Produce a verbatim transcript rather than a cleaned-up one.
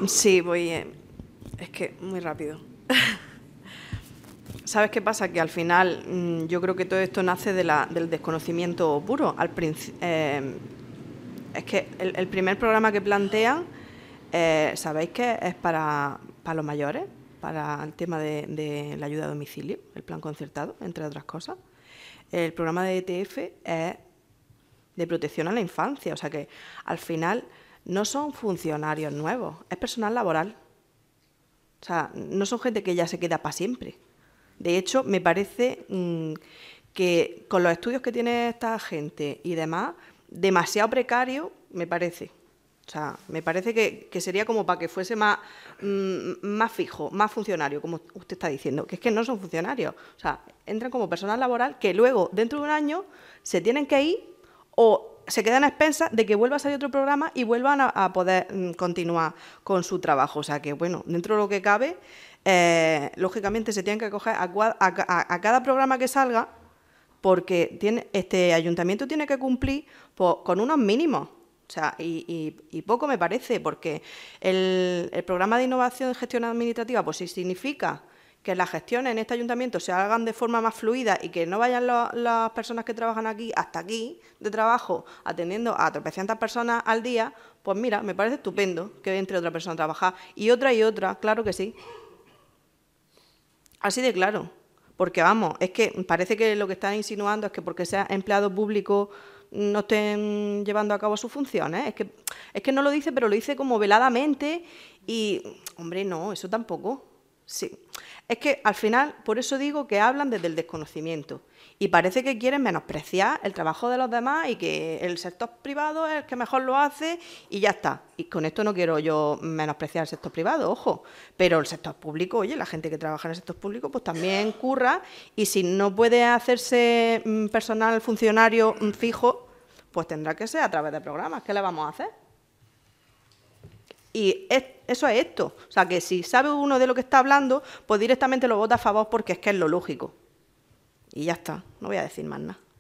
Sí, voy... Eh, es que muy rápido. ¿Sabes qué pasa? Que al final mmm, yo creo que todo esto nace de la, del desconocimiento puro. Al eh, es que el, el primer programa que plantean, eh, ¿sabéis que es para, para los mayores? Para el tema de, de la ayuda a domicilio, el plan concertado, entre otras cosas. El programa de E T F es de protección a la infancia, o sea que al final no son funcionarios nuevos, es personal laboral. O sea, no son gente que ya se queda para siempre. De hecho, me parece mmm, que con los estudios que tiene esta gente y demás, demasiado precario, me parece. O sea, me parece que, que sería como para que fuese más, mmm, más fijo, más funcionario, como usted está diciendo, que es que no son funcionarios. O sea, entran como personal laboral que luego, dentro de un año, se tienen que ir o se quedan a expensas de que vuelva a salir otro programa y vuelvan a, a poder mmm, continuar con su trabajo. O sea, que, bueno, dentro de lo que cabe... Eh, lógicamente se tienen que acoger a, a, a, a cada programa que salga, porque tiene, este ayuntamiento tiene que cumplir pues, con unos mínimos. O sea, y, y, y poco me parece, porque el, el programa de innovación de gestión administrativa, pues sí significa que las gestiones en este ayuntamiento se hagan de forma más fluida y que no vayan lo, las personas que trabajan aquí hasta aquí de trabajo atendiendo a tropecientas personas al día, pues mira, me parece estupendo que entre otra persona a trabajar. Y otra y otra, claro que sí. Así de claro, porque vamos, es que parece que lo que están insinuando es que porque sea empleado público no estén llevando a cabo sus funciones. Es que, es que no lo dice, pero lo dice como veladamente y, hombre, no, eso tampoco. Sí. Es que al final, por eso digo que hablan desde el desconocimiento y parece que quieren menospreciar el trabajo de los demás y que el sector privado es el que mejor lo hace y ya está. Y con esto no quiero yo menospreciar el sector privado, ojo, pero el sector público, oye, la gente que trabaja en el sector público pues también curra y si no puede hacerse personal funcionario fijo, pues tendrá que ser a través de programas. ¿Qué le vamos a hacer? Y es, eso es esto. O sea, que si sabe uno de lo que está hablando, pues directamente lo vota a favor porque es que es lo lógico. Y ya está, no voy a decir más nada.